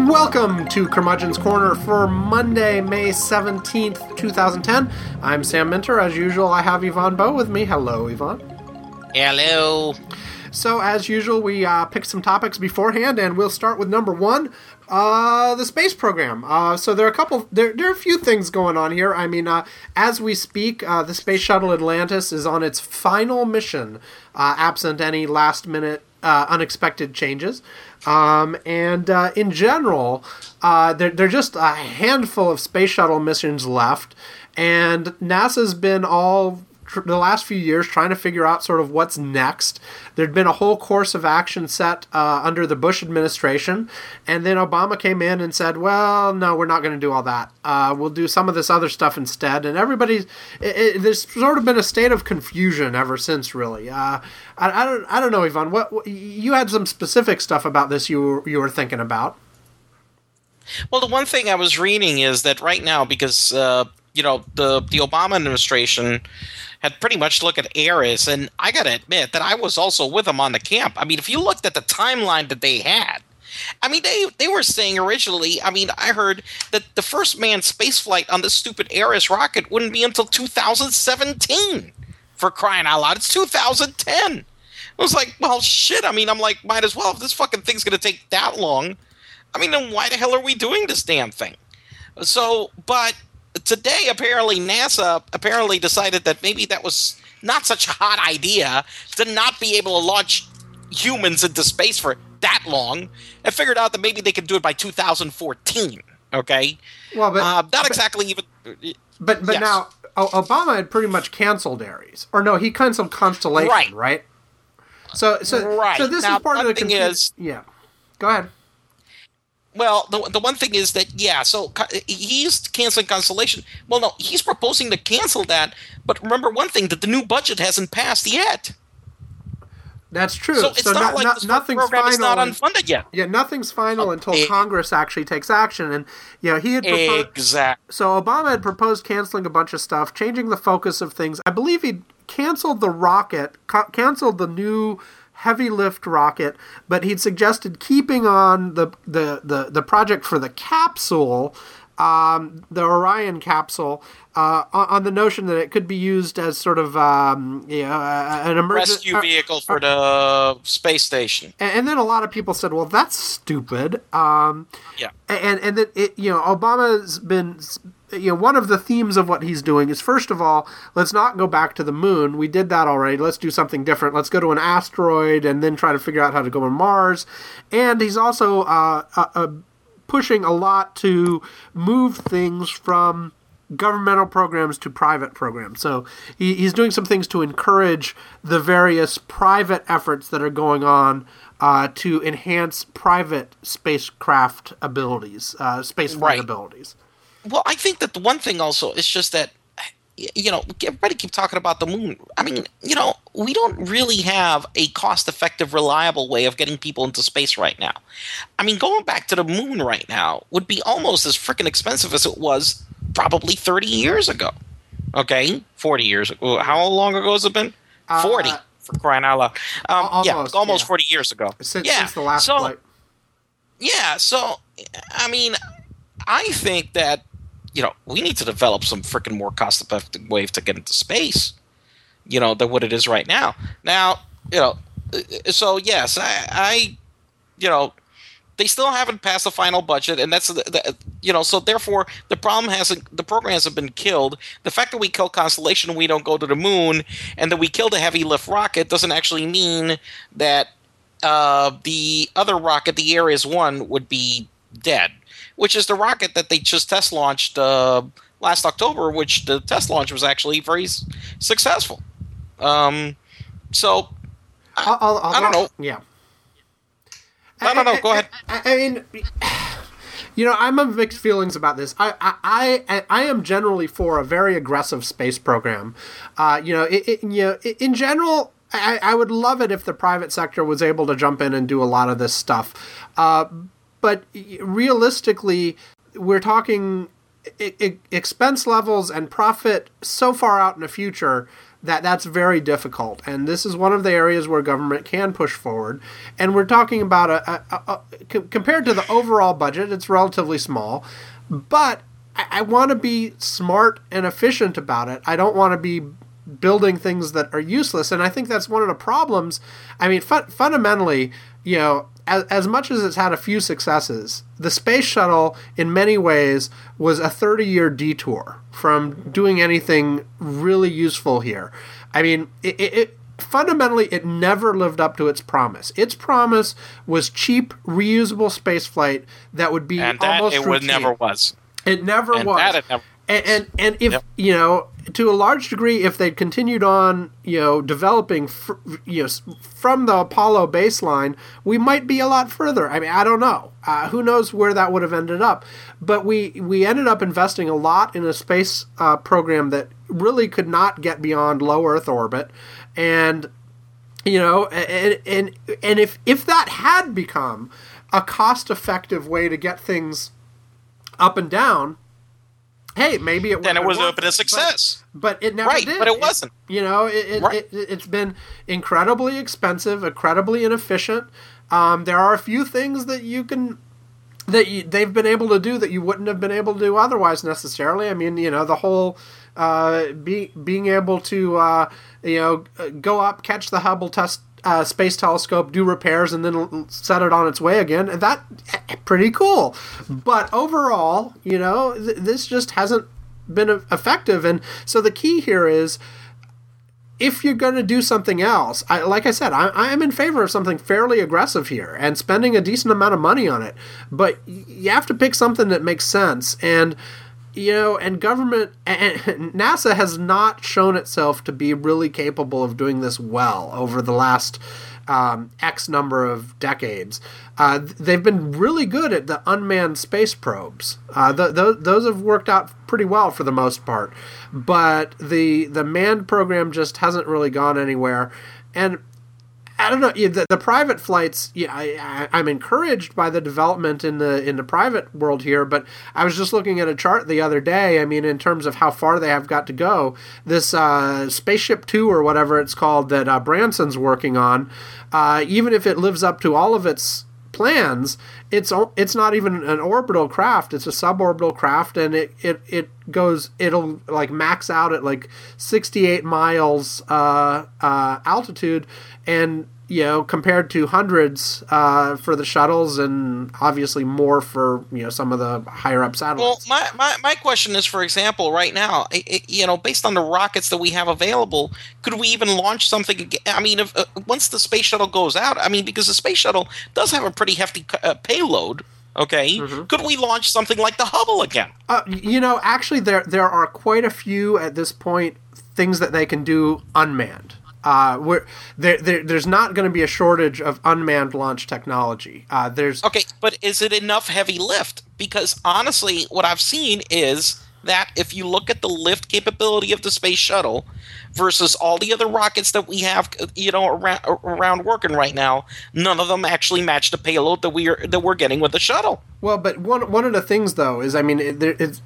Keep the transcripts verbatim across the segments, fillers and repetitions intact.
Welcome to Curmudgeon's Corner for Monday, May seventeenth, twenty ten. I'm Sam Minter. As usual, I have Yvonne Bowe with me. Hello, Yvonne. Hello. So, as usual, we uh, picked some topics beforehand, and we'll start with number one, uh, the space program. Uh, so there are a couple, there, there are a few things going on here. I mean, uh, as we speak, uh, the Space Shuttle Atlantis is on its final mission, uh, absent any last-minute uh, unexpected changes. Um, and uh, in general, uh, there, there are just a handful of space shuttle missions left, and NASA's been all tr- the last few years trying to figure out sort of what's next. There'd been a whole course of action set uh, under the Bush administration, and then Obama came in and said, well, no, we're not going to do all that. Uh, we'll do some of this other stuff instead, and everybody's, it, it, there's sort of been a state of confusion ever since, really. Uh, I, I don't, I don't know, Yvonne. What, what you had some specific stuff about this you were, you were thinking about? Well, the one thing I was reading is that right now, because uh, you know the the Obama administration had pretty much looked at Ares, and I got to admit that I was also with them on the camp. I mean, if you looked at the timeline that they had, I mean, they they were saying originally. I mean, I heard that the first manned spaceflight on this stupid Ares rocket wouldn't be until two thousand seventeen. For crying out loud, it's two thousand ten. I was like, well, shit. I mean, I'm like, might as well. If this fucking thing's going to take that long, I mean, then why the hell are we doing this damn thing? So, but today, apparently, NASA apparently decided that maybe that was not such a hot idea to not be able to launch humans into space for that long, and figured out that maybe they could do it by two thousand fourteen. Okay? Well, but uh, not but, exactly even. But but yes. now Obama had pretty much canceled Ares, or no, he canceled Constellation, right? Right. So so right. so this now, is part of the thing confu- is, yeah. Go ahead. Well, the the one thing is that, yeah, so he's canceling Constellation. Well, no, he's proposing to cancel that. But remember one thing, that the new budget hasn't passed yet. That's true. So it's so not not, like not, this nothing's program final is not and, unfunded yet. Yeah, nothing's final Oh, until it, Congress actually takes action. And, you know, he had proposed... Exactly. So Obama had proposed canceling a bunch of stuff, changing the focus of things. I believe he canceled the rocket, ca- canceled the new heavy lift rocket, but he'd suggested keeping on the the, the, the project for the capsule, um, the Orion capsule, uh, on, on the notion that it could be used as sort of um, you know, uh, an emergency rescue vehicle uh, for the space station. And, and then a lot of people said, "Well, that's stupid." Um, yeah, and and that it, you know, Obama's been. You know, one of the themes of what he's doing is, first of all, let's not go back to the moon. We did that already. Let's do something different. Let's go to an asteroid and then try to figure out how to go on Mars. And he's also uh, uh, uh, pushing a lot to move things from governmental programs to private programs. So he, he's doing some things to encourage the various private efforts that are going on uh, to enhance private spacecraft abilities, uh, space flight right. abilities. Well, I think that the one thing also is just that, you know, everybody keep talking about the moon. I mean, you know, we don't really have a cost-effective, reliable way of getting people into space right now. I mean, going back to the moon right now would be almost as freaking expensive as it was probably thirty years ago. Okay? forty years ago. How long ago has it been? forty, uh, for crying out loud. Um, almost, yeah, almost yeah. forty years ago. Since, yeah. since the last so, flight. Yeah, so, I mean, I think that, you know, we need to develop some freaking more cost-effective way to get into space, you know, than what it is right now. Now, you know, so yes, I, I you know, they still haven't passed the final budget, and that's, the, the, you know, so therefore the problem hasn't, the program hasn't been killed. The fact that we kill Constellation and we don't go to the moon, and that we killed a heavy lift rocket doesn't actually mean that uh, the other rocket, the Ares one, would be dead. Which is the rocket that they just test launched uh, last October, which the test launch was actually very s- successful. Um, so, I, I'll, I'll, I don't know. Yeah. I don't know. Go ahead. I, I mean, you know, I'm of mixed feelings about this. I I, I, I am generally for a very aggressive space program. Uh, you know, it, it, you know, in general, I, I would love it if the private sector was able to jump in and do a lot of this stuff. Uh, But realistically, we're talking I- I- expense levels and profit so far out in the future that that's very difficult. And this is one of the areas where government can push forward. And we're talking about a, a, a, a c- compared to the overall budget, it's relatively small, but I, I want to be smart and efficient about it. I don't want to be building things that are useless. And I think that's one of the problems. I mean, fu- fundamentally, you know, as, as much as it's had a few successes, the space shuttle in many ways was a thirty-year detour from doing anything really useful here. I mean, it, it, it fundamentally, it never lived up to its promise. Its promise was cheap, reusable spaceflight that would be and that almost it would routine. never was. It never and was. That it never And, and and if Yep. you know, to a large degree, if they'd continued on, you know, developing, fr- you know, s- from the Apollo baseline, we might be a lot further. I mean, I don't know. Uh, who knows where that would have ended up? But we we ended up investing a lot in a space uh, program that really could not get beyond low Earth orbit, and you know, and and and if if that had become a cost-effective way to get things up and down. Hey, maybe it then it would was have open to success. But, but it never Right, did. but it wasn't. You know, it, it, Right. it, it's been incredibly expensive, incredibly inefficient. Um, there are a few things that you can that you, they've been able to do that you wouldn't have been able to do otherwise necessarily. I mean, you know, the whole uh, be, being able to uh, you know go up, catch the Hubble test. Uh, space telescope, do repairs, and then l- set it on its way again. That pretty cool. But overall, you know, th- this just hasn't been e- effective. And so the key here is, if you're going to do something else, I, like I said, I, I am in favor of something fairly aggressive here and spending a decent amount of money on it. But y- you have to pick something that makes sense. And you know, and government and NASA has not shown itself to be really capable of doing this well over the last um, X number of decades. Uh, they've been really good at the unmanned space probes. Uh, th- th- those have worked out pretty well for the most part, but the the manned program just hasn't really gone anywhere. And I don't know. The, the private flights, yeah, I, I, I'm encouraged by the development in the in the private world here. But I was just looking at a chart the other day. I mean, in terms of how far they have got to go, this uh, Spaceship Two or whatever it's called that uh, Branson's working on, uh, even if it lives up to all of its plans, it's it's not even an orbital craft. It's a suborbital craft, and it it, it goes. It'll like max out at like sixty-eight miles uh, uh, altitude, and you know, compared to hundreds uh, for the shuttles, and obviously more for you know some of the higher up satellites. Well, my, my, my question is, for example, right now, it, it, you know, based on the rockets that we have available, could we even launch something again? I mean, if, uh, once the space shuttle goes out, I mean, because the space shuttle does have a pretty hefty uh, payload. Okay, mm-hmm. Could we launch something like the Hubble again? Uh, you know, actually, there there are quite a few at this point things that they can do unmanned. Uh, we're, there, there, there's not going to be a shortage of unmanned launch technology. Uh, there's okay, but is it enough heavy lift? Because honestly, what I've seen is that if you look at the lift capability of the space shuttle versus all the other rockets that we have, you know, around, around working right now, none of them actually match the payload that we are that we're getting with the shuttle. Well, but one one of the things though is, I mean, it, there, it's,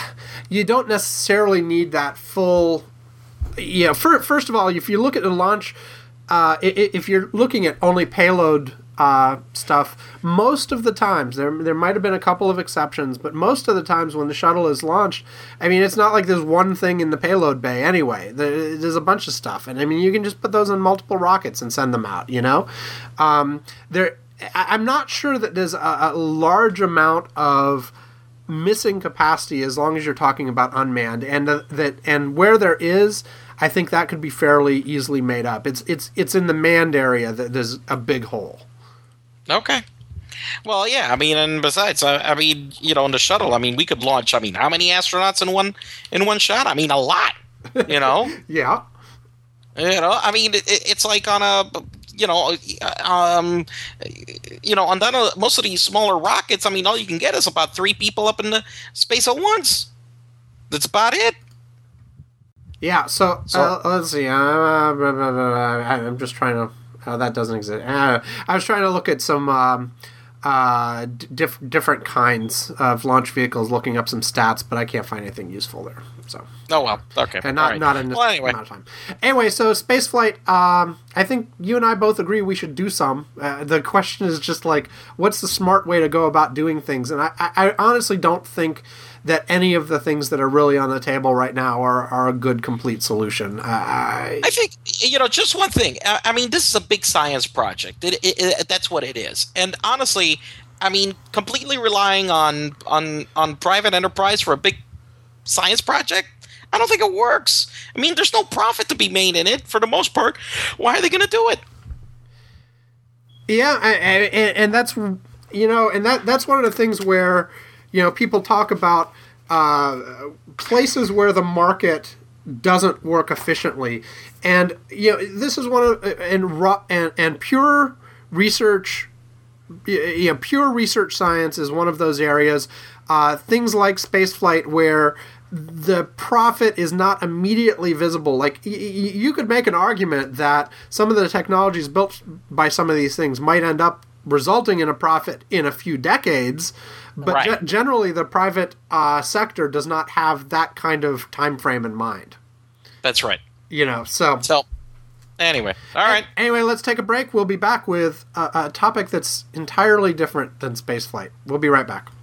you don't necessarily need that full. Yeah, for, first of all, if you look at the launch, uh, if you're looking at only payload uh, stuff, most of the times, there there might have been a couple of exceptions, but most of the times when the shuttle is launched, I mean, it's not like there's one thing in the payload bay anyway. There, there's a bunch of stuff, and I mean, you can just put those on multiple rockets and send them out, you know? Um, there, I'm not sure that there's a, a large amount of missing capacity as long as you're talking about unmanned, and uh, that and where there is, I think that could be fairly easily made up. It's it's it's in the manned area that there's a big hole. Okay. Well, yeah. I mean, and besides, I, I mean, you know, in the shuttle, I mean, we could launch. I mean, how many astronauts in one in one shot? I mean, a lot. You know. Yeah. You know, I mean, it, it's like on a. You know, um, you know, on that, most of these smaller rockets, I mean, all you can get is about three people up in the space at once. That's about it. Yeah. So, so uh, let's see. Uh, I'm just trying to. Uh, that doesn't exist. Uh, I was trying to look at some um, uh, diff- different kinds of launch vehicles, looking up some stats, but I can't find anything useful there. So. Oh well, okay, and not right. not in this well, anyway. amount of time. Anyway, so spaceflight. Um, I think you and I both agree we should do some. Uh, the question is just like, what's the smart way to go about doing things? And I, I, I honestly don't think that any of the things that are really on the table right now are, are a good complete solution. Uh, I, I think, you know, just one thing. I, I mean, this is a big science project. It, it, it, that's what it is. And honestly, I mean, completely relying on on on private enterprise for a big science project, I don't think it works. I mean, there's no profit to be made in it for the most part. Why are they going to do it? Yeah, and, and that's, you know, and that that's one of the things where, you know, people talk about uh, places where the market doesn't work efficiently, and you know, this is one of and and and pure research. Yeah, pure research science is one of those areas. Uh, things like spaceflight, where the profit is not immediately visible. Like y- y- you could make an argument that some of the technologies built by some of these things might end up resulting in a profit in a few decades, but right. ge- generally the private uh, sector does not have that kind of time frame in mind. That's right. You know, so so. Anyway, all right. Anyway, let's take a break. We'll be back with a, a topic that's entirely different than spaceflight. We'll be right back.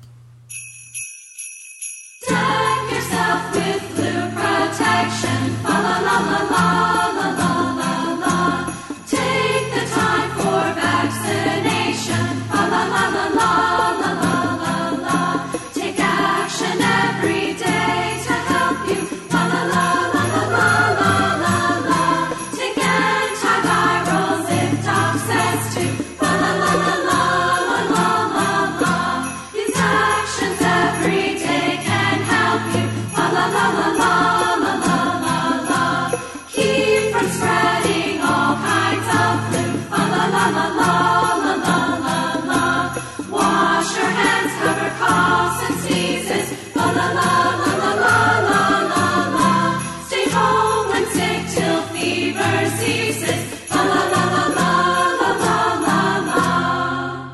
Deck yourself with blue protection. Fa la la la la la la la la. Take the time for vaccination. Fa la la la la la la la la. Take action every day to help you. Fa la la la la la la la la. Take antivirals if doc says to. Fa la la la la la la la la. These actions every day can help you. Fa la la la la la la la la. Keep from spreading all kinds of flu. Fa la la la la la la la la. Wash your hands, cover coughs and sneezes. Fa la la la la la la la la. Stay home when sick till fever ceases. Fa la la la la la la la la.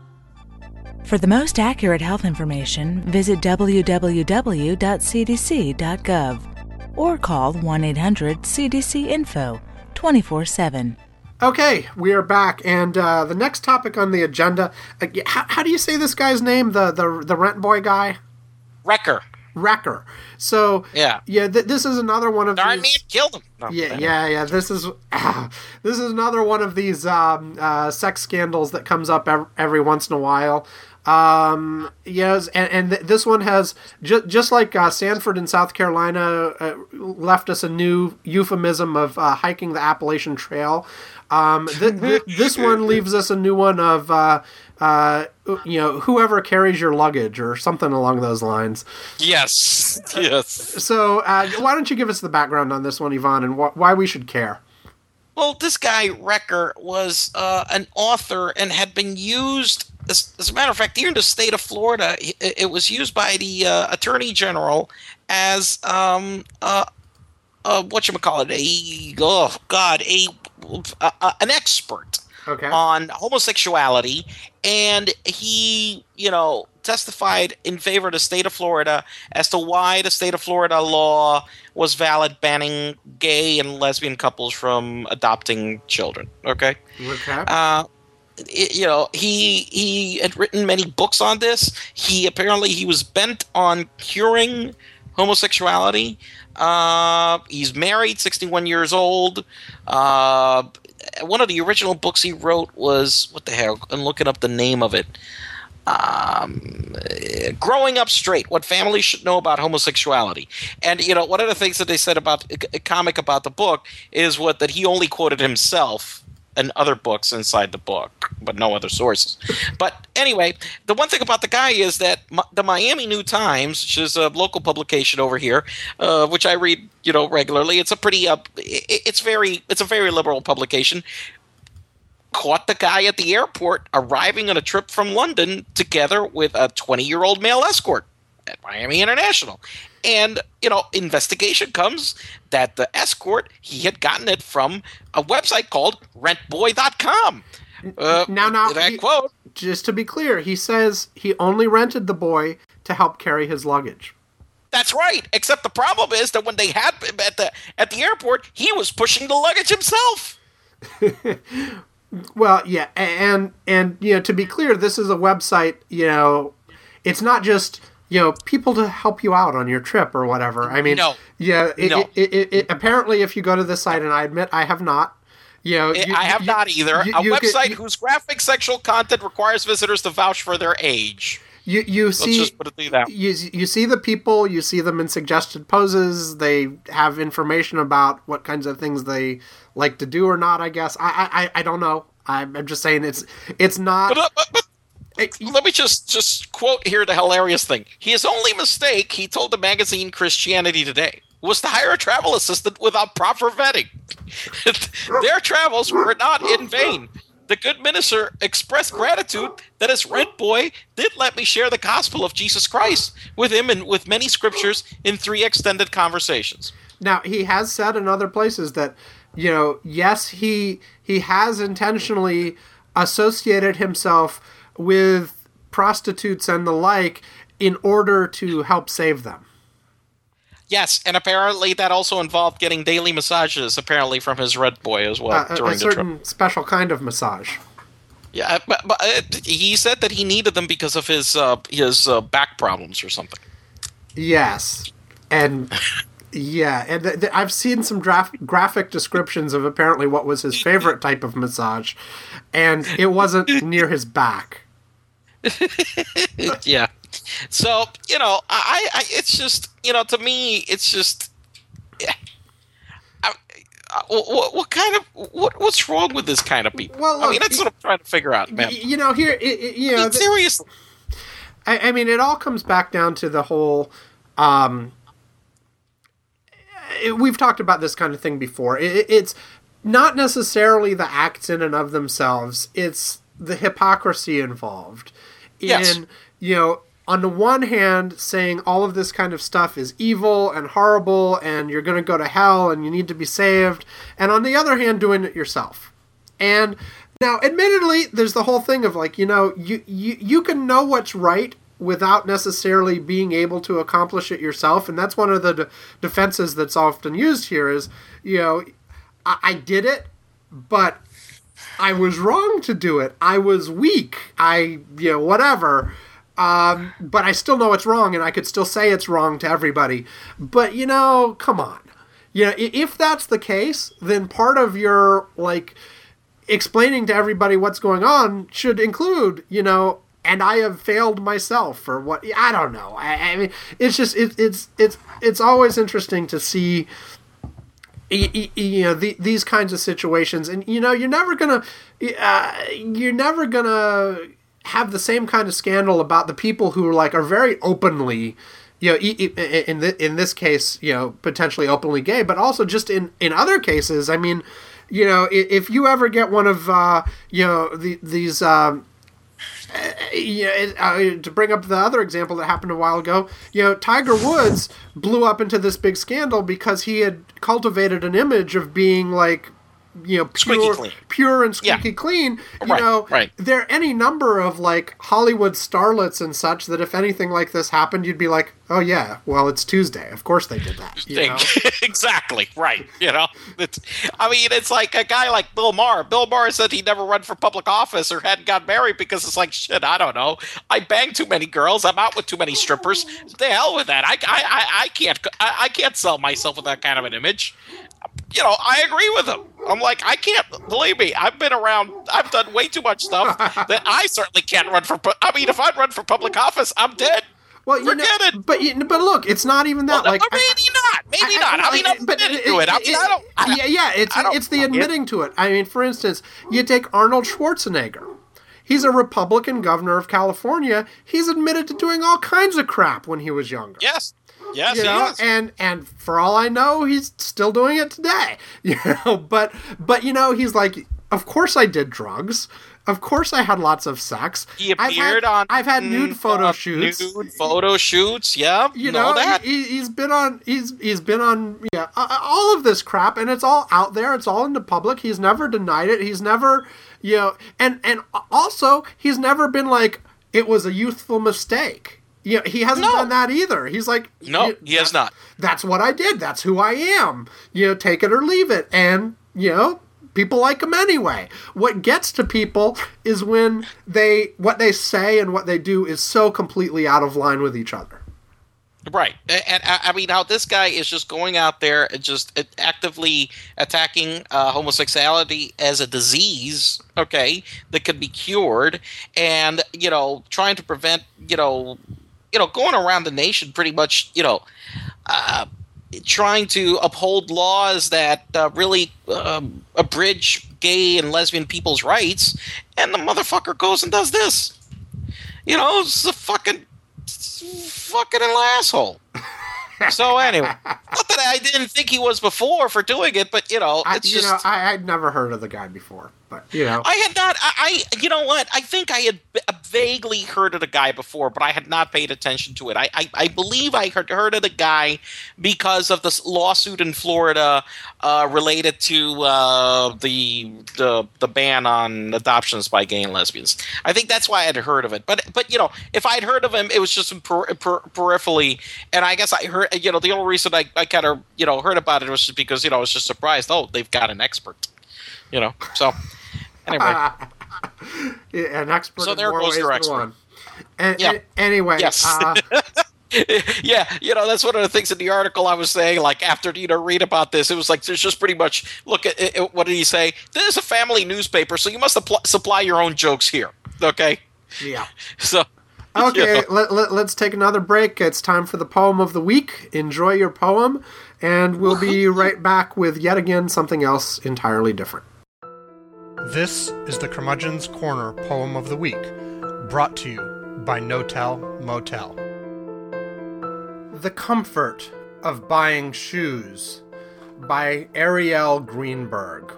For the most accurate health information, visit w w w dot c d c dot gov or call one eight hundred C D C info twenty-four seven. Okay, we are back, and uh, the next topic on the agenda. Uh, how, how do you say this guy's name? The the the rent boy guy, Wrecker. Wrecker. So Yeah. yeah. Th- this is another one of Darn me, these. it killed him. No, Yeah, anyway. yeah, yeah. This is this is another one of these um, uh, sex scandals that comes up ev- every once in a while. Um, yes, and, and th- this one has ju- just like uh, Sanford in South Carolina uh, left us a new euphemism of uh, hiking the Appalachian Trail. Um, th- th- this one leaves us a new one of uh, uh, you know, whoever carries your luggage or something along those lines. Yes. Yes. So uh, why don't you give us the background on this one, Yvonne, and wh- why we should care? Well, this guy, Wrecker, was uh, an author and had been used, as, as a matter of fact, here in the state of Florida, it, it was used by the uh, Attorney General as, um, uh, uh, whatchamacallit, a, oh, God, a, a an expert Okay. on homosexuality, and he, you know, testified in favor of the state of Florida as to why the state of Florida law was valid, banning gay and lesbian couples from adopting children. Okay. Okay. Uh, it- you know, he he had written many books on this. He apparently he was bent on curing homosexuality. Uh, he's married, sixty-one years old. Uh, one of the original books he wrote was, what the hell? I'm looking up the name of it. Um, Growing Up Straight, What Families Should Know About Homosexuality. And, you know, one of the things that they said about a comic about the book is what that he only quoted himself and other books inside the book, but no other sources. But anyway, the one thing about the guy is that Mi- the Miami New Times, which is a local publication over here, uh, which I read, you know, regularly. It's a pretty, uh, it, it's very, it's a very liberal publication. Caught the guy at the airport arriving on a trip from London together with a twenty-year-old male escort at Miami International. And, you know, investigation comes that the escort, he had gotten it from a website called rent boy dot com. Uh, Now, now, that he- quote. Just to be clear, he says he only rented the boy to help carry his luggage. That's right. Except the problem is that when they had him at the at the airport, he was pushing the luggage himself. Well, yeah, and and you know, to be clear, this is a website. You know, it's not just you know people to help you out on your trip or whatever. I mean, no, yeah, it, no. It, it, it, apparently, if you go to this site, and I admit I have not. You know, you, I have you, not either. You, a you website get, you, whose graphic sexual content requires visitors to vouch for their age. You you Let's see just put it through that. You you see the people, you see them in suggested poses. They have information about what kinds of things they like to do or not. I guess I I, I don't know. I'm, I'm just saying it's it's not. But, but, but it, let me just just quote here the hilarious thing. His only mistake, he told the magazine Christianity Today, was to hire a travel assistant without proper vetting. Their travels were not in vain. The good minister expressed gratitude that his rent boy did let me share the gospel of Jesus Christ with him and with many scriptures in three extended conversations. Now, he has said in other places that, you know, yes, he he has intentionally associated himself with prostitutes and the like in order to help save them. Yes, and apparently that also involved getting daily massages, apparently from his rent boy as well Uh, during a the trip. certain special kind of massage. Yeah, but, but uh, he said that he needed them because of his uh, his uh, back problems or something. Yes, and yeah, and th- th- I've seen some draf- graphic descriptions of apparently what was his favorite type of massage, and it wasn't near his back. Yeah. So, you know, I, I, it's just, you know, to me, it's just, yeah. I, I, what, what kind of, what, what's wrong with this kind of people? Well, I mean, look, that's what I'm trying to figure out, man. Y- You know, here, it, it, you I know, mean, th- seriously. I, I mean, it all comes back down to the whole. Um, it, we've talked about this kind of thing before. It, it's not necessarily the acts in and of themselves; it's the hypocrisy involved. In, Yes. you know, on the one hand, saying all of this kind of stuff is evil and horrible, and you're going to go to hell, and you need to be saved, and on the other hand, doing it yourself. And now, admittedly, there's the whole thing of like, you know, you, you, you can know what's right without necessarily being able to accomplish it yourself. And that's one of the de- defenses that's often used here is, you know, I, I did it, but I was wrong to do it. I was weak. I, you know, whatever. Um, but I still know it's wrong, and I could still say it's wrong to everybody. But, you know, come on. You know, if that's the case, then part of your, like, explaining to everybody what's going on should include, you know, and I have failed myself, or what, I don't know. I, I mean, it's just, it, it's, it's, it's always interesting to see, you know, the, these kinds of situations. And, you know, you're never gonna, uh, you're never gonna have the same kind of scandal about the people who are like, are very openly, you know, in the, in this case, you know, potentially openly gay, but also just in, in other cases. I mean, you know, if you ever get one of, uh, you know, the, these, um, uh, you know, uh, to bring up the other example that happened a while ago, you know, Tiger Woods blew up into this big scandal because he had cultivated an image of being like, you know, pure, pure and squeaky Yeah. clean. You Right, know, right. there are any number of like Hollywood starlets and such that if anything like this happened, you'd be like, oh yeah, well, it's Tuesday. Of course they did that. You know? Exactly, right. You know, it's, I mean, it's like a guy like Bill Maher. Bill Maher said he never run for public office or hadn't got married because it's like, shit, I don't know. I bang too many girls. I'm out with too many strippers. The hell with that. I, I, I, I can't, I, I can't sell myself with that kind of an image. You know, I agree with him. I'm like, I can't, believe me, I've been around, I've done way too much stuff that I certainly can't run for, pu- I mean, if I run for public office, I'm dead. Well, you Forget know, it. but you- but look, it's not even that. Well, like, maybe I, not, maybe not. I, mean, I'm but admitting to it. I mean, I don't. I, yeah, yeah, it's I don't it's the fuck it. admitting to it. I mean, for instance, you take Arnold Schwarzenegger. He's a Republican governor of California. He's admitted to doing all kinds of crap when he was younger. Yes. Yes, You he know, is. and and for all I know, he's still doing it today. You know, but but you know, he's like, of course I did drugs. Of course I had lots of sex. He I've appeared had, on. I've had nude mm, photo uh, shoots. Nude photo shoots. Yeah, You know, know, that. He, he's been on. He's he's been on. Yeah, uh, all of this crap, and it's all out there. It's all in the public. He's never denied it. He's never, you know, and and also he's never been like it was a youthful mistake. You know, he hasn't No. done that either. He's like, No, "You- he has not. That's what I did. That's who I am. You know, take it or leave it. And, you know, people like him anyway. What gets to people is when they, what they say and what they do is so completely out of line with each other. Right. And, and I I mean, how this guy is just going out there and just actively attacking uh, homosexuality as a disease, okay, that could be cured, and, you know, trying to prevent, you know, you know, going around the nation pretty much, you know, uh, trying to uphold laws that uh, really um, abridge gay and lesbian people's rights, and the motherfucker goes and does this. You know, it's a fucking... fucking an asshole. So anyway, not that I didn't think he was before for doing it, but you know, I, it's you just know, I, I'd never heard of the guy before, but you know, I had not. I, I, you know what? I think I had b- vaguely heard of the guy before, but I had not paid attention to it. I, I, I believe I had heard of the guy because of this lawsuit in Florida uh, related to uh, the the the ban on adoptions by gay and lesbians. I think that's why I had heard of it. But but you know, if I'd heard of him, it was just in per, per, peripherally, and I guess I heard. You know, the only reason I, I kind of you know heard about it was just because you know I was just surprised. Oh, they've got an expert. You know, so anyway. an expert So in there more goes ways your than expert. one. And, Yeah. and anyway, Yes. uh, Yeah, you know, that's one of the things in the article I was saying, like, after, you know, read about this, it was like, there's just pretty much, look, at it, what did he say? This is a family newspaper, so you must appl- supply your own jokes here, okay? yeah. So, Okay, you know. let, let, let's take another break. It's time for the poem of the week. Enjoy your poem, and we'll be right back with yet again something else entirely different. This is the Curmudgeon's Corner Poem of the Week, brought to you by No-Tell Motel. The Comfort of Buying Shoes by Ariel Greenberg.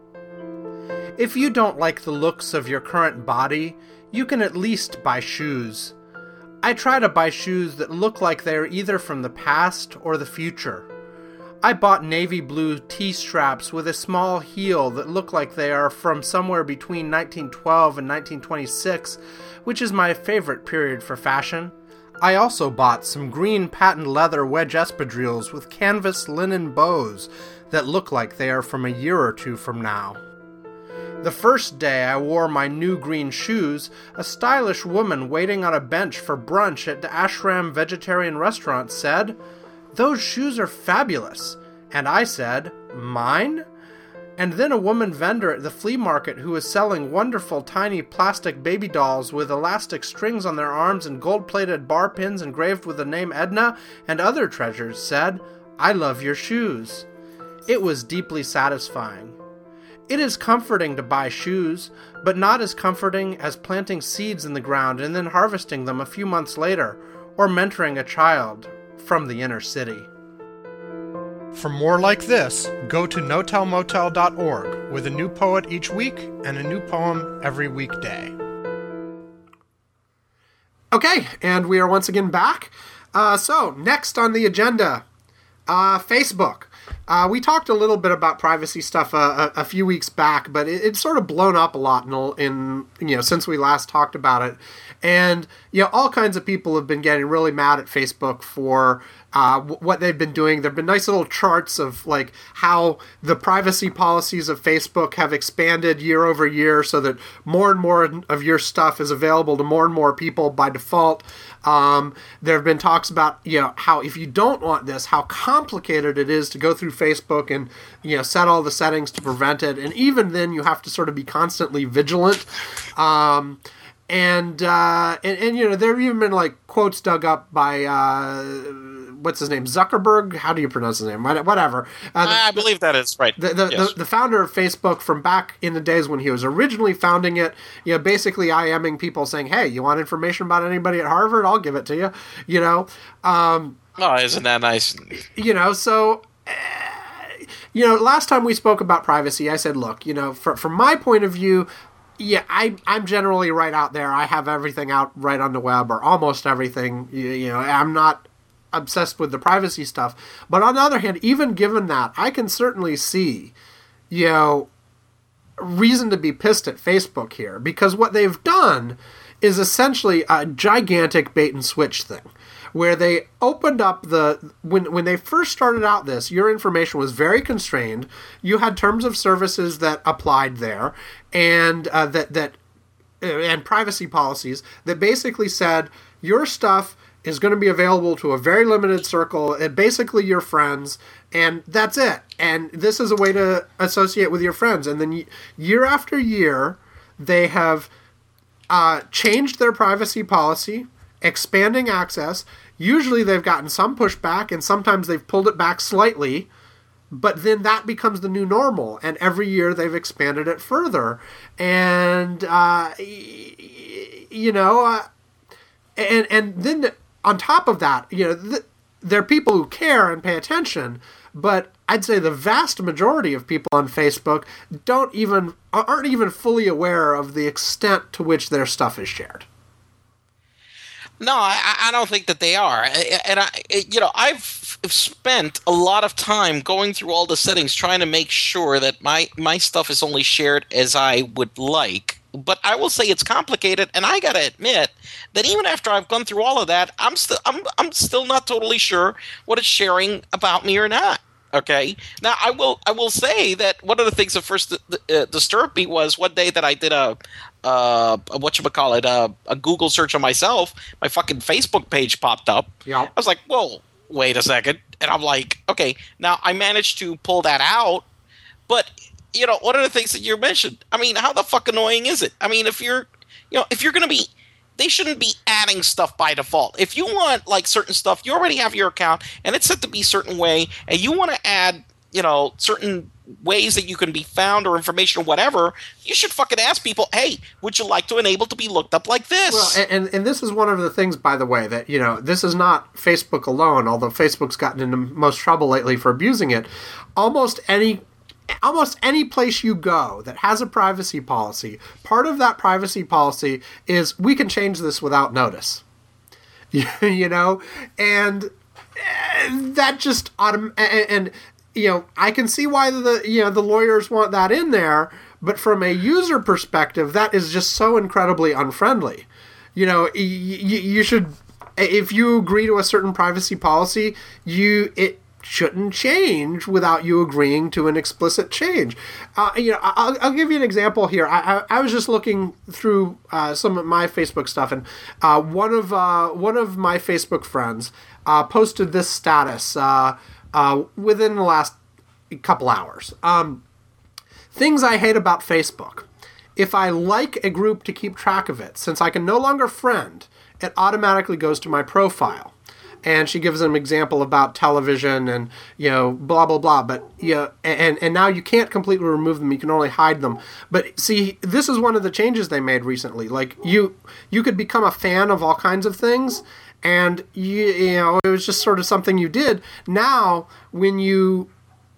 If you don't like the looks of your current body, you can at least buy shoes. I try to buy shoes that look like they are either from the past or the future. I bought navy blue T-straps with a small heel that look like they are from somewhere between nineteen twelve and nineteen twenty-six, which is my favorite period for fashion. I also bought some green patent leather wedge espadrilles with canvas linen bows that look like they are from a year or two from now. The first day I wore my new green shoes, a stylish woman waiting on a bench for brunch at the Ashram Vegetarian Restaurant said, "Those shoes are fabulous." And I said, "Mine?" And then a woman vendor at the flea market who was selling wonderful tiny plastic baby dolls with elastic strings on their arms and gold-plated bar pins engraved with the name Edna and other treasures said, "I love your shoes." It was deeply satisfying. It is comforting to buy shoes, but not as comforting as planting seeds in the ground and then harvesting them a few months later, or mentoring a child from the inner city. For more like this, go to no tell motel dot org, with a new poet each week and a new poem every weekday. Okay, and we are once again back. Uh, so, next on the agenda, uh, Facebook. Uh, we talked a little bit about privacy stuff uh, a, a few weeks back, but it, it's sort of blown up a lot in, in you know since we last talked about it, and you know all kinds of people have been getting really mad at Facebook for uh, w- what they've been doing. There've been nice little charts of like how the privacy policies of Facebook have expanded year over year, so that more and more of your stuff is available to more and more people by default. Um, there have been talks about, you know, how if you don't want this, how complicated it is to go through Facebook and, you know, set all the settings to prevent it. And even then you have to sort of be constantly vigilant. Um, and, uh, and, and, you know, there have even been like quotes dug up by, uh, what's his name? Zuckerberg? How do you pronounce his name? Whatever. Uh, the, I believe that is right. The the, Yes. the the founder of Facebook from back in the days when he was originally founding it, you know, basically IMing people saying, "Hey, you want information about anybody at Harvard? I'll give it to you." You know, um, Oh, isn't that nice? you know, so. Uh, you know, last time we spoke about privacy, I said, look, you know, from from my point of view, yeah, I, I'm generally right out there. I have everything out right on the web, or almost everything. You, you know, I'm not obsessed with the privacy stuff. But on the other hand, even given that, I can certainly see, you know, reason to be pissed at Facebook here. Because what they've done is essentially a gigantic bait and switch thing, where they opened up the when when they first started out this, your information was very constrained. You had terms of services that applied there, and uh, that that and privacy policies that basically said your stuff is going to be available to a very limited circle, and basically your friends, and that's it. And this is a way to associate with your friends. And then year after year, they have uh, changed their privacy policy, expanding access. Usually they've gotten some pushback, and sometimes they've pulled it back slightly, but then that becomes the new normal. And every year they've expanded it further. And, uh, you know, uh, and, and then on top of that, you know, th- there are people who care and pay attention, but I'd say the vast majority of people on Facebook don't even aren't even fully aware of the extent to which their stuff is shared. No, I, I don't think that they are. And I, you know, I've spent a lot of time going through all the settings trying to make sure that my, my stuff is only shared as I would like. But I will say it's complicated, and I gotta admit that even after I've gone through all of that, I'm still I'm I'm still not totally sure what it's sharing about me or not. Okay, now I will I will say that one of the things that first uh, disturbed me was one day that I did a uh whatchamacallit, uh, a Google search on myself. My fucking Facebook page popped up. Yeah, I was like, whoa, wait a second, and I'm like, okay, now I managed to pull that out, but. You know, one of the things that you mentioned, I mean, how the fuck annoying is it? I mean, if you're, you know, if you're going to be, they shouldn't be adding stuff by default. If you want, like, certain stuff, you already have your account, and it's set to be a certain way, and you want to add, you know, certain ways that you can be found or information or whatever, you should fucking ask people, hey, would you like to enable to be looked up like this? Well, and, and this is one of the things, by the way, that, you know, this is not Facebook alone, although Facebook's gotten into most trouble lately for abusing it. Almost any... Almost any place you go that has a privacy policy, part of that privacy policy is we can change this without notice. You know? And that just autom- and, and you know, I can see why the you know the lawyers want that in there, but from a user perspective, that is just so incredibly unfriendly. You know, y- y- you should, if you agree to a certain privacy policy, you it shouldn't change without you agreeing to an explicit change. Uh, you know, I'll, I'll give you an example here. I, I, I was just looking through uh, some of my Facebook stuff, and uh, one of uh, one of my Facebook friends uh, posted this status uh, uh, within the last couple hours. Um, things I hate about Facebook. If I like a group to keep track of it, since I can no longer friend, it automatically goes to my profile. And she gives an example about television and, you know, blah, blah, blah. But, you know, and, and now you can't completely remove them. You can only hide them. But, see, this is one of the changes they made recently. Like, you you could become a fan of all kinds of things. And, you, you know, it was just sort of something you did. Now, when you...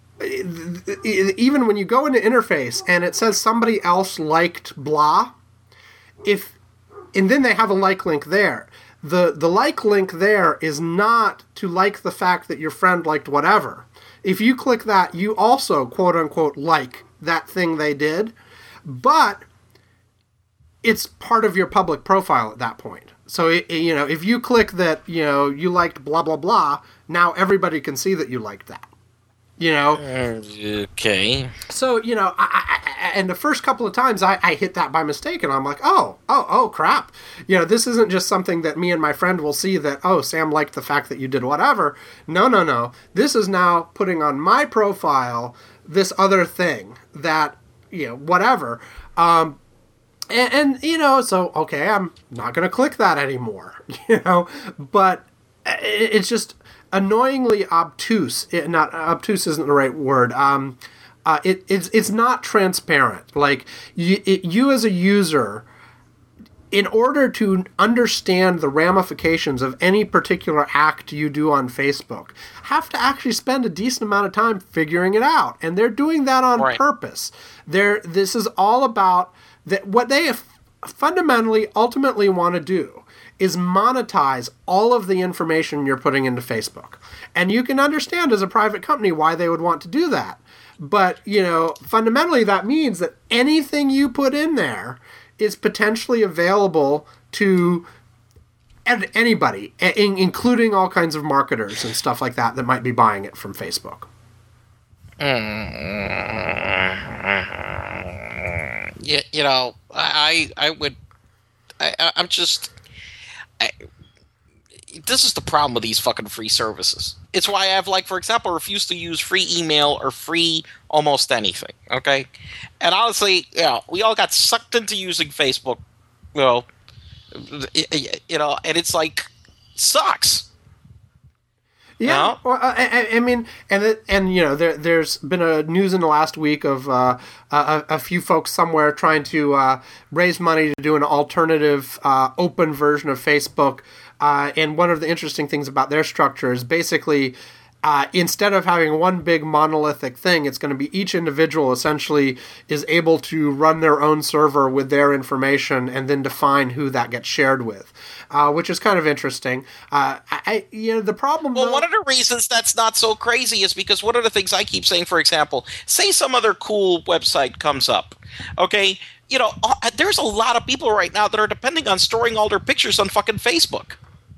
even when you go into interface and it says somebody else liked blah, if... and then they have a like link there. The the like link there is not to like the fact that your friend liked whatever. If you click that, you also, quote unquote, like that thing they did, but it's part of your public profile at that point. So, it, you know, if you click that, you know, you liked blah, blah, blah, now everybody can see that you liked that. You know? Okay. So, you know, I, I, and the first couple of times I, I hit that by mistake, and I'm like, oh, oh, oh, crap. You know, this isn't just something that me and my friend will see that, oh, Sam liked the fact that you did whatever. No, no, no. This is now putting on my profile this other thing that, you know, whatever. Um, and, and, you know, so, okay, I'm not going to click that anymore, you know, but it's just annoyingly obtuse. It, not obtuse isn't the right word. Um, uh, it, it's it's not transparent. Like you, it, you as a user, in order to understand the ramifications of any particular act you do on Facebook, have to actually spend a decent amount of time figuring it out. And they're doing that on right. purpose. They're this is all about that. What they have fundamentally, ultimately want to do is monetize all of the information you're putting into Facebook. And you can understand as a private company why they would want to do that. But, you know, fundamentally that means that anything you put in there is potentially available to and anybody, in, including all kinds of marketers and stuff like that that might be buying it from Facebook. You, you know, I I would, I, I'm just, I, this is the problem with these fucking free services. It's why I've, like, for example, refused to use free email or free almost anything, okay? And honestly, you know, we all got sucked into using Facebook, you know, you know, and it's like, sucks. Yeah, No? well, I, I, I mean, and it, and you know, there there's been a news in the last week of uh, a, a few folks somewhere trying to uh, raise money to do an alternative, uh, open version of Facebook. Uh, and one of the interesting things about their structure is basically, uh, instead of having one big monolithic thing, it's going to be each individual essentially is able to run their own server with their information and then define who that gets shared with, uh, which is kind of interesting. Uh, I, you know, the problem. Well, though, one of the reasons that's not so crazy is because one of the things I keep saying, for example, say some other cool website comes up, okay? You know, uh, there's a lot of people right now that are depending on storing all their pictures on fucking Facebook.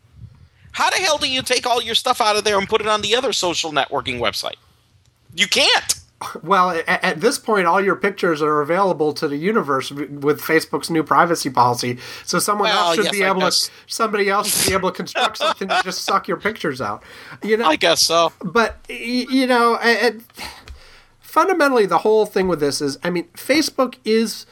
How the hell do you take all your stuff out of there and put it on the other social networking website? You can't. Well, at, at this point, all your pictures are available to the universe with Facebook's new privacy policy. So someone Well, else should yes, be I able guess. to, somebody else should be able to construct something to just suck your pictures out. You know, I guess so. but y- you know, it, fundamentally, the whole thing with this is, I mean, Facebook is,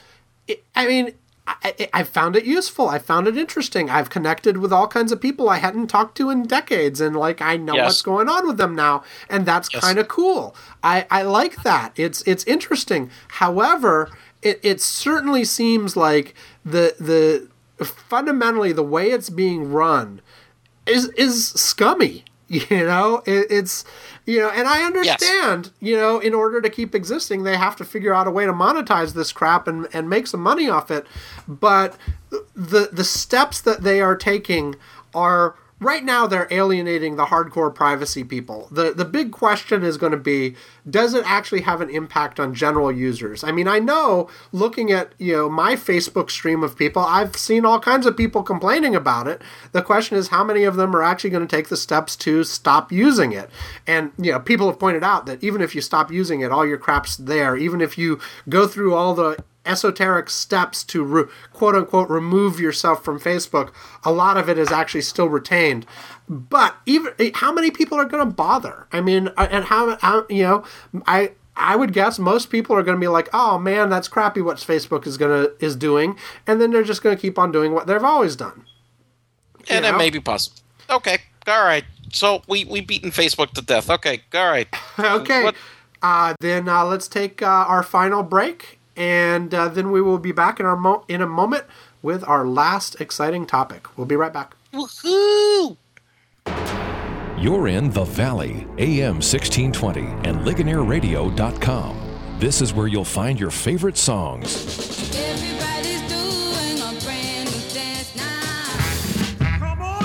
I mean. I, I found it useful. I found it interesting. I've connected with all kinds of people I hadn't talked to in decades, and like I know Yes. what's going on with them now, and that's Yes. kind of cool. I, I like that. It's it's interesting. However, it, it certainly seems like the the fundamentally the way it's being run is is scummy. You know, it, it's, you know, and I understand, you know, in order to keep existing, they have to figure out a way to monetize this crap and, and make some money off it. But the the steps that they are taking are, right now, they're alienating the hardcore privacy people. The the big question is going to be, does it actually have an impact on general users? I mean, I know, looking at, you know, my Facebook stream of people, I've seen all kinds of people complaining about it. The question is, how many of them are actually going to take the steps to stop using it? And, you know, people have pointed out that even if you stop using it, all your crap's there. Even if you go through all the esoteric steps to re- quote unquote remove yourself from Facebook, a lot of it is actually still retained. But even how many people are going to bother? I mean, and how, how you know, I I would guess most people are going to be like, oh man, that's crappy what Facebook is gonna is doing, and then they're just going to keep on doing what they've always done. And You that know? may be possible. Okay, all right. So we we beaten Facebook to death. Okay, all right. Okay, What- uh, then uh, let's take uh, our final break, and uh, then we will be back in our mo- in a moment with our last exciting topic. We'll be right back. Woohoo! You're in The Valley, A M sixteen twenty, and Ligonier Radio dot com. This is where you'll find your favorite songs, Everybody's doing a brand new dance now. Come on,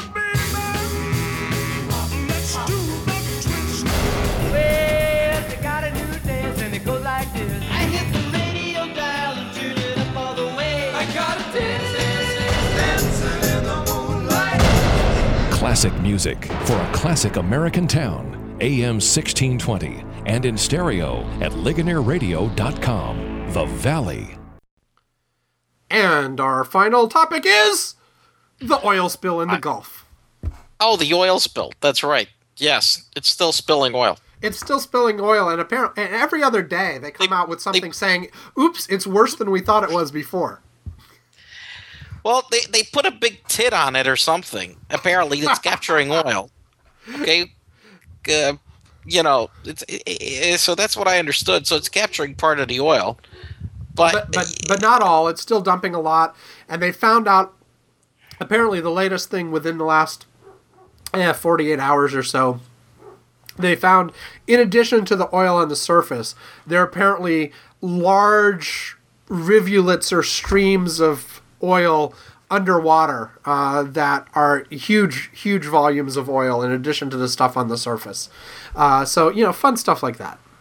baby. Let's do the twist. Well, they got a new dance and it goes like this. I hit the radio dial and tune it up all the way. I got a dance, dancing in the moonlight. classic music for a classic American town, A M sixteen twenty, and in stereo at Ligonier Radio dot com. The Valley. And our final topic is the oil spill in the Gulf. Oh, the oil spill. That's right. Yes, it's still spilling oil. It's still spilling oil, and apparently, and every other day they come They- out with something they- saying, "Oops, it's worse than we thought it was before." Well, they, they put a big tit on it or something. Apparently, it's capturing oil. Okay, uh, you know, it's it, it, so that's what I understood. So it's capturing part of the oil, but, But but but not all. It's still dumping a lot, and they found out. Apparently, the latest thing within the last eh, forty-eight hours or so, they found, in addition to the oil on the surface, there are apparently large rivulets or streams of oil underwater uh, that are huge, huge volumes of oil in addition to the stuff on the surface. Uh, so, you know, fun stuff like that.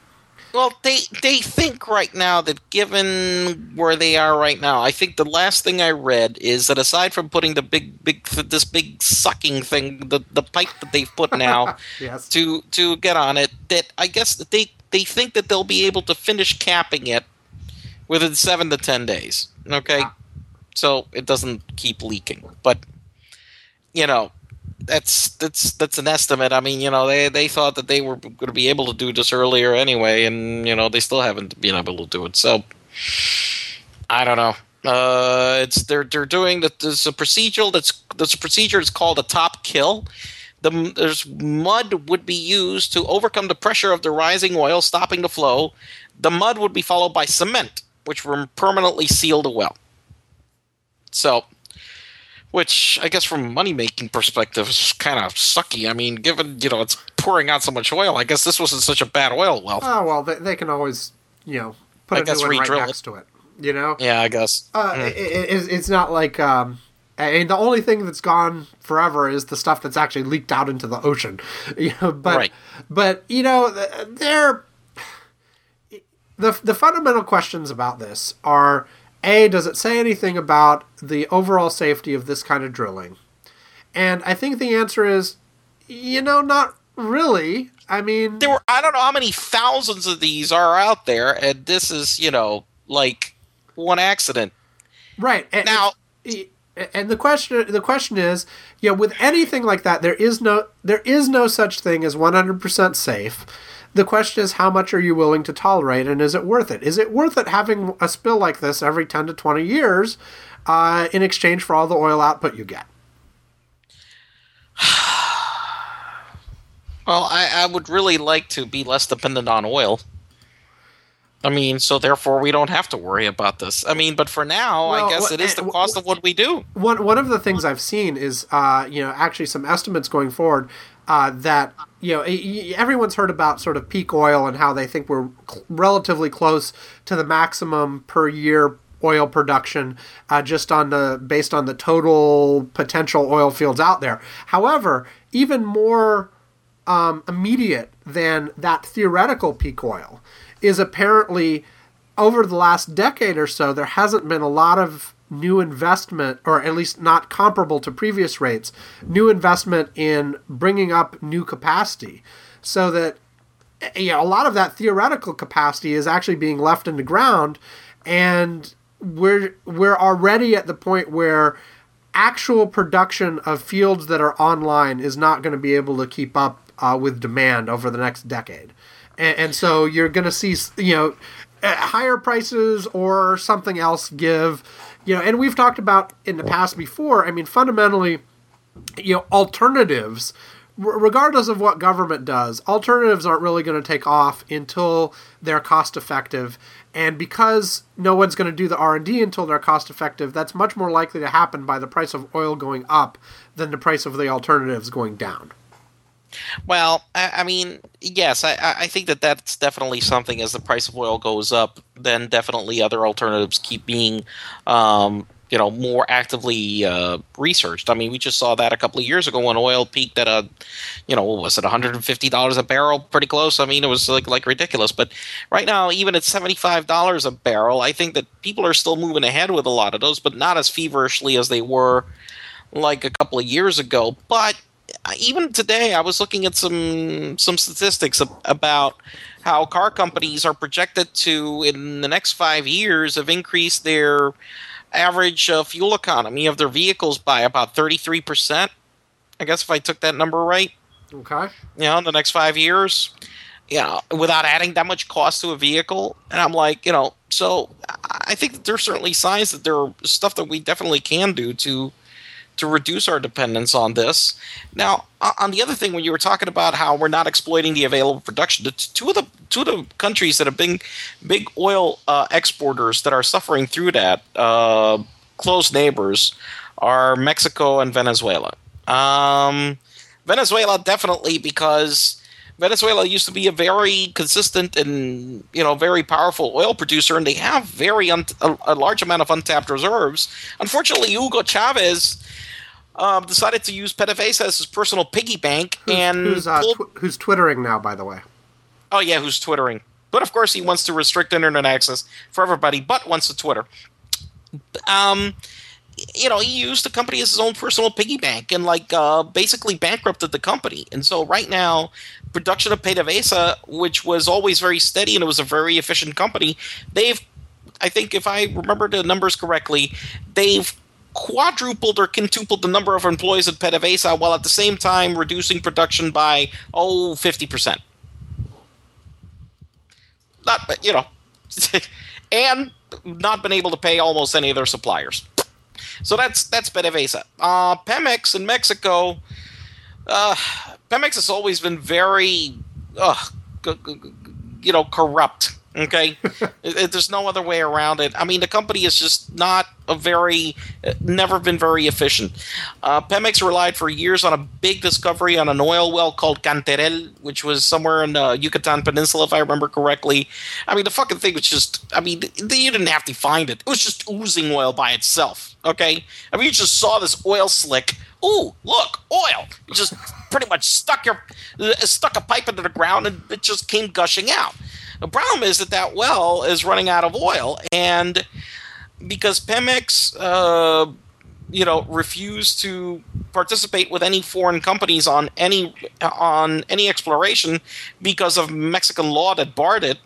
Well, they they think right now that given where they are right now, I think the last thing I read is that aside from putting the big big this big sucking thing, the the pipe that they've put now Yes. to to get on it, that I guess that they they think that they'll be able to finish capping it within seven to ten days. Okay, so it doesn't keep leaking, but you know. That's that's that's an estimate. I mean, you know, they they thought that they were going to be able to do this earlier anyway, and you know, they still haven't been able to do it. So, I don't know. Uh, it's they're they're doing that. There's a procedure that's there's a procedure. It's called a top kill. The there's mud would be used to overcome the pressure of the rising oil, stopping the flow. The mud would be followed by cement, which will permanently seal the well. So. Which, I guess from a money-making perspective, is kind of sucky. I mean, given, you know, it's pouring out so much oil, I guess this wasn't such a bad oil well. Oh, well, they, they can always, you know, put I a guess new one right re-drill next it. to it, you know? Yeah, I guess. Uh, Mm. it, it, it's- it's not like... Um, I mean, the only thing that's gone forever is the stuff that's actually leaked out into the ocean. You know, but, Right. but you know, they're... The, the fundamental questions about this are... A, does it say anything about the overall safety of this kind of drilling? And I think the answer is, you know, not really. I mean, There were, I don't know how many thousands of these are out there, and this is, you know, like one accident. right. And, Now- and the question the question is, you know, with anything like that, there is no there is no such thing as one hundred percent safe. The question is, how much are you willing to tolerate, and is it worth it? Is it worth it having a spill like this every ten to twenty years uh, in exchange for all the oil output you get? Well, I, I would really like to be less dependent on oil. I mean, so therefore we don't have to worry about this. I mean, but for now, Well, I guess wh- it is the and- cost of what we do. One one of the things I've seen is, uh, you know, actually some estimates going forward uh, that, you know, y- y- everyone's heard about sort of peak oil and how they think we're cl- relatively close to the maximum per year oil production, uh, just on the based on the total potential oil fields out there. However, even more um, immediate than that theoretical peak oil is apparently over the last decade or so, there hasn't been a lot of new investment, or at least not comparable to previous rates, new investment in bringing up new capacity, so that, you know, a lot of that theoretical capacity is actually being left in the ground, and we're we're already at the point where actual production of fields that are online is not going to be able to keep up uh, with demand over the next decade. And, and so you're going to see, you know, uh, higher prices or something else give, you know, and we've talked about in the past before, I mean, fundamentally, you know, alternatives, r- regardless of what government does, alternatives aren't really going to take off until they're cost effective. And because no one's going to do the R and D until they're cost effective, that's much more likely to happen by the price of oil going up than the price of the alternatives going down. Well, I, I mean, yes, I, I think that that's definitely something. As the price of oil goes up, then definitely other alternatives keep being, um, you know, more actively uh, researched. I mean, we just saw that a couple of years ago when oil peaked at a, you know, what was it, one hundred fifty dollars a barrel? Pretty close. I mean, it was like like ridiculous. But right now, even at seventy-five dollars a barrel, I think that people are still moving ahead with a lot of those, but not as feverishly as they were like a couple of years ago. But even today, I was looking at some some statistics ab- about how car companies are projected to, in the next five years, have increased their average uh, fuel economy of their vehicles by about thirty-three percent. I guess if I took that number right, Okay. you know, in the next five years, you know, without adding that much cost to a vehicle. And I'm like, you know, so I I think that there's certainly signs that there are stuff that we definitely can do to to reduce our dependence on this. Now, o- on the other thing, when you were talking about how we're not exploiting the available production, the t- two of the two of the countries that have been big oil uh, exporters that are suffering through that, uh, close neighbors, are Mexico and Venezuela. Um, Venezuela definitely, because Venezuela used to be a very consistent and, you know, very powerful oil producer, and they have very un- a, a large amount of untapped reserves. Unfortunately, Hugo Chavez uh, decided to use PDVSA as his personal piggy bank, Who's, and who's, uh, pulled- tw- who's twittering now, by the way? oh yeah, who's twittering? But of course, he wants to restrict internet access for everybody, but wants to Twitter. Um, you know, he used the company as his own personal piggy bank and like uh, basically bankrupted the company. And so right now, production of PDVSA, which was always very steady and it was a very efficient company, they've, I think if I remember the numbers correctly, they've quadrupled or quintupled the number of employees at PDVSA while at the same time reducing production by, oh, fifty percent. Not, but you know, and not been able to pay almost any of their suppliers. So that's that's PDVSA. Uh, Pemex in Mexico, uh, Pemex has always been very, uh, g- g- g- you know, corrupt. Okay, it, it, there's no other way around it. I mean, the company is just not a very, uh, never been very efficient. Uh, Pemex relied for years on a big discovery on an oil well called Canterel, which was somewhere in the Yucatan Peninsula, if I remember correctly. I mean, the fucking thing was just, I mean, you didn't have to find it. It was just oozing oil by itself, okay? I mean, you just saw this oil slick. Ooh, look, oil. You just pretty much stuck your, uh, stuck a pipe into the ground and it just came gushing out. The problem is that that well is running out of oil, and because Pemex, uh, you know, refused to participate with any foreign companies on any on any exploration because of Mexican law that barred it,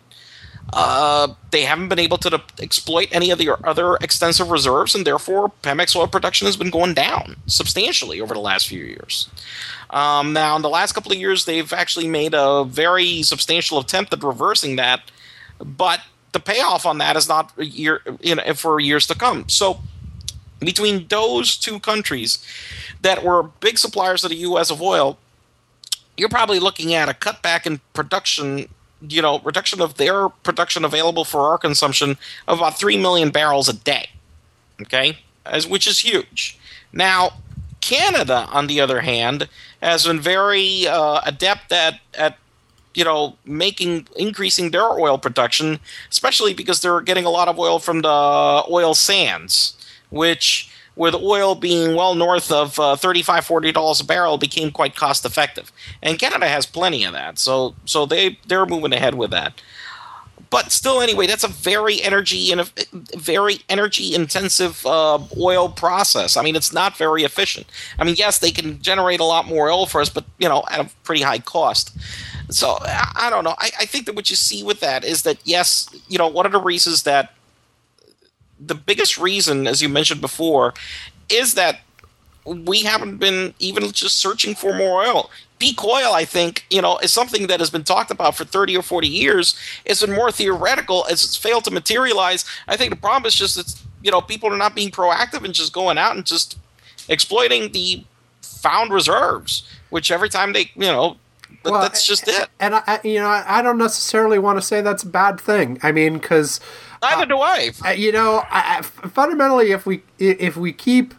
uh, they haven't been able to exploit any of the other extensive reserves, and therefore Pemex oil production has been going down substantially over the last few years. Um, now, in the last couple of years, they've actually made a very substantial attempt at reversing that, but the payoff on that is not a year, you know, for years to come. So, between those two countries that were big suppliers to the U S of oil, you're probably looking at a cutback in production, you know, reduction of their production available for our consumption of about three million barrels a day, okay, As, which is huge. Now, Canada, on the other hand, has been very uh, adept at, at, you know, making, increasing their oil production, especially because they're getting a lot of oil from the oil sands, which, with oil being well north of uh, thirty-five dollars, forty dollars a barrel, became quite cost effective. And Canada has plenty of that, so so they, they're moving ahead with that. But still, anyway, that's a very energy and very energy intensive uh, oil process. I mean, it's not very efficient. I mean, yes, they can generate a lot more oil for us, but you know, at a pretty high cost. So I, I don't know. I, I think that what you see with that is that yes, you know, one of the reasons that the biggest reason, as you mentioned before, is that we haven't been even just searching for more oil. Peak oil, I think, you know, is something that has been talked about for thirty or forty years. It's been more theoretical as it's failed to materialize. I think the problem is just that, you know, people are not being proactive and just going out and just exploiting the found reserves, which every time they, you know, but well, that's just it. And, I, you know, I don't necessarily want to say that's a bad thing. I mean, because... Neither uh, do I. You know, I, I, fundamentally, if we if we keep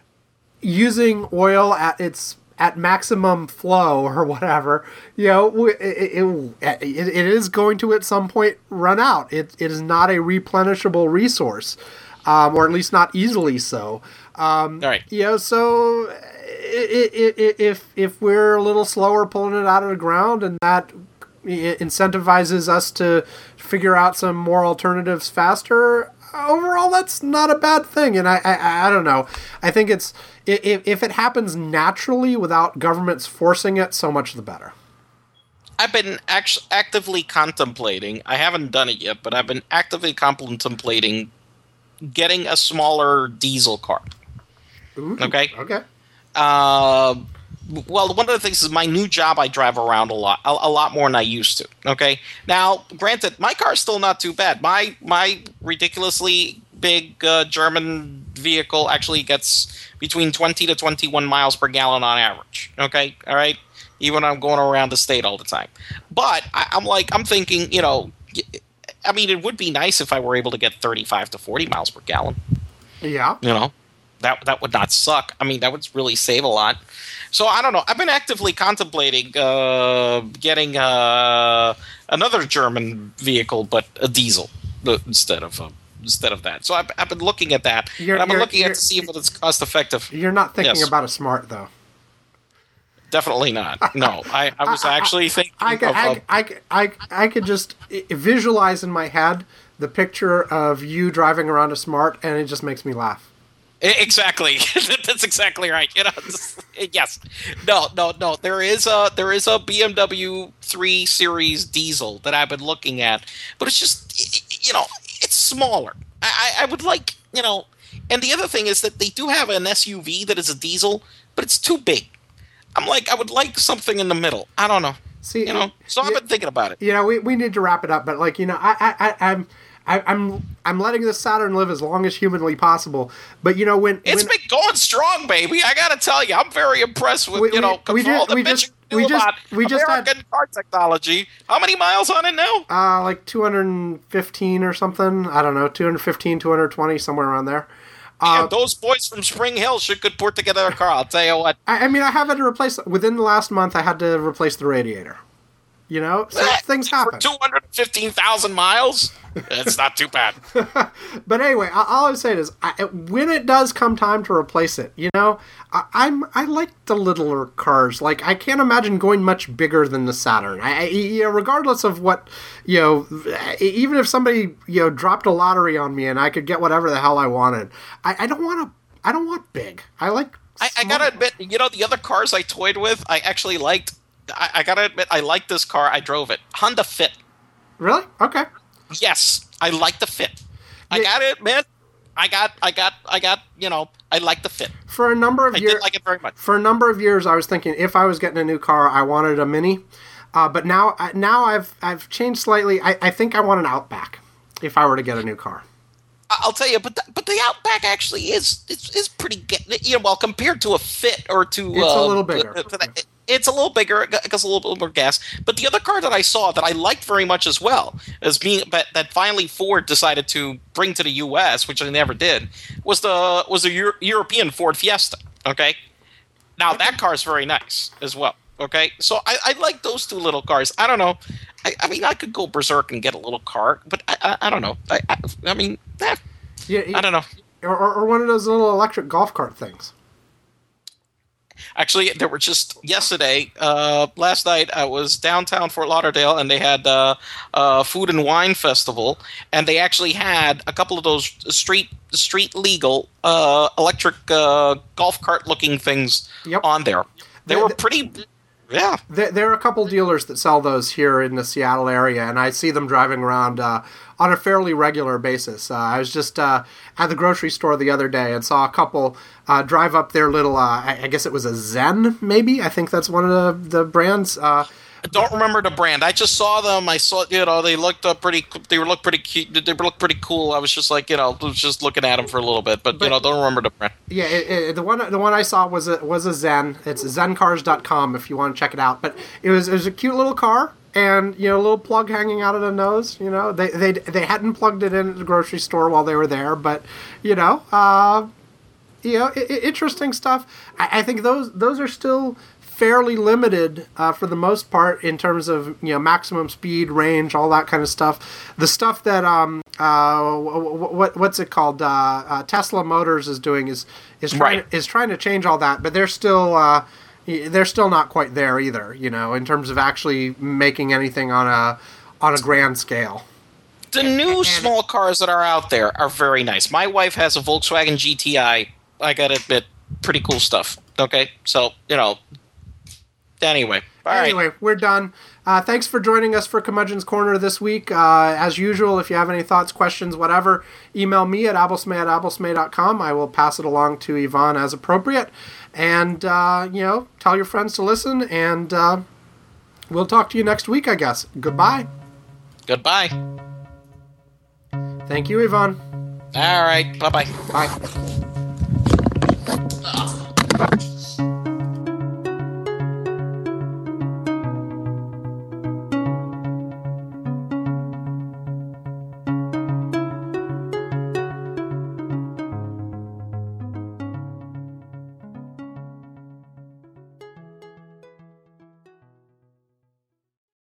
using oil at its at maximum flow or whatever, you know, it, it, it, it is going to at some point run out. It it is not a replenishable resource, um, or at least not easily so. Um, All right. You know, so it, it, it, if if we're a little slower pulling it out of the ground, and that incentivizes us to figure out some more alternatives faster, overall that's not a bad thing. And I I, I don't know. I think it's if, if it happens naturally without governments forcing it, so much the better. I've been act- actively contemplating, I haven't done it yet, but I've been actively contemplating getting a smaller diesel car. Ooh, okay? Okay. Uh, well, one of the things is my new job, I drive around a lot, a, a lot more than I used to. Okay. Now, granted, my car's still not too bad. My my ridiculously big uh, German vehicle actually gets between twenty to twenty-one miles per gallon on average. Okay. All right. Even when I'm going around the state all the time. But I, I'm like, I'm thinking, you know, I mean, it would be nice if I were able to get thirty-five to forty miles per gallon. Yeah. You know, that that would not suck. I mean, that would really save a lot. So I don't know. I've been actively contemplating uh, getting uh, another German vehicle, but a diesel instead of uh, instead of that. So I've, I've been looking at that. You're, and I've been you're, looking at to see if it's cost effective. You're not thinking Yes. about a smart though. definitely not. No, I, I was actually thinking I could, of, I, of I, I, I could just i- visualize in my head the picture of you driving around a Smart, and it just makes me laugh. E- Exactly. That's exactly right. You know, yes. No, no, no. There is a there is a B M W three Series diesel that I've been looking at, but it's just, you know, it's smaller. I, I I would like, you know, and the other thing is that they do have an S U V that is a diesel, but it's too big. I'm like, I would like something in the middle. I don't know. See, You know, so I've yeah. been thinking about it. You know, we, we need to wrap it up, but like, you know, I, I, I I'm I, I'm I'm letting this Saturn live as long as humanly possible. But you know, when It's when, been going strong, baby. I gotta tell you, I'm very impressed with We- you know we- we all just- the we bitching just- you we do just- about we just had- American car technology. How many miles on it now? uh, like two hundred fifteen or something, I don't know, two hundred fifteen, two hundred twenty, somewhere around there. Yeah, those boys from Spring Hill should could put together a car. I'll tell you what. I, I mean, I have had to replace within the last month. I had to replace the radiator. You know, so things happen. For two hundred fifteen thousand miles, it's not too bad. But anyway, I- all I'm saying is, I, when it does come time to replace it, you know, I, I'm I like the littler cars. Like, I can't imagine going much bigger than the Saturn. I, I you know, regardless of what, you know, even if somebody you know dropped a lottery on me and I could get whatever the hell I wanted, I, I don't want to. I don't want big. I like. I, I small. gotta admit, you know, the other cars I toyed with, I actually liked. I, I gotta admit, I liked this car. I drove it. Honda Fit. Really? Okay. Yes, I like the Fit. I Yeah. gotta admit, I got, I got, I got. You know, I like the Fit. For a number of I years, did like it very much. for a number of years, I was thinking if I was getting a new car, I wanted a Mini. Uh, but now, I- now I've I've changed slightly. I, I think I want an Outback if I were to get a new car. I- I'll tell you, but the, but the Outback actually is is, is pretty. Get, you know, well compared to a Fit or to It's a uh, little bigger. to the- it- it's a little bigger. It goes a little bit more gas. But the other car that I saw that I liked very much as well, as being but that finally Ford decided to bring to the U S, which they never did, was the was the Euro- European Ford Fiesta. Okay, now that car is very nice as well. Okay, so I, I like those two little cars. I don't know. I, I mean, I could go berserk and get a little car, but I, I, I don't know. I, I, I mean, eh, Yeah, I don't know. Or, or, or one of those little electric golf cart things. Actually, there were just yesterday, uh, last night, I was downtown Fort Lauderdale, and they had uh, a food and wine festival, and they actually had a couple of those street street legal uh, electric uh, golf cart looking things Yep. on there. They The- were the- pretty, yeah. There, there are a couple dealers that sell those here in the Seattle area, and I see them driving around uh, on a fairly regular basis. Uh, I was just uh, at the grocery store the other day and saw a couple uh, drive up their little, uh, I, I guess it was a Zen, maybe? I think that's one of the, the brands. Uh, I don't remember the brand. I just saw them. I saw, you know, they looked up pretty. They were looked pretty cute. They looked pretty cool. I was just like, you know, was just looking at them for a little bit, but, But- you know, don't remember the brand. Yeah, it, it, the one the one I saw was a was a Zen. It's zen cars dot com if you want to check it out. But it was it was a cute little car, and you know, a little plug hanging out of the nose. You know, they they they hadn't plugged it in at the grocery store while they were there, but you know, uh, you know, I- I- interesting stuff. I, I think those those are still fairly limited uh, for the most part in terms of you know maximum speed, range, all that kind of stuff. The stuff that um uh what what's it called uh, uh, Tesla Motors is doing is is trying Right. is trying to change all that, but they're still uh, they're still not quite there either. You know, in terms of actually making anything on a on a grand scale. The new small cars that are out there are very nice. My wife has a Volkswagen G T I. I gotta admit, pretty cool stuff. Okay, so you know. Anyway, all right. Anyway, we're done. Uh, thanks for joining us for Curmudgeon's Corner this week. Uh, as usual, if you have any thoughts, questions, whatever, email me at abblesmay at abblesmay dot com. I will pass it along to Yvonne as appropriate. And, uh, you know, tell your friends to listen, and uh, we'll talk to you next week, I guess. Goodbye. Goodbye. Thank you, Yvonne. All right. Bye bye. Bye.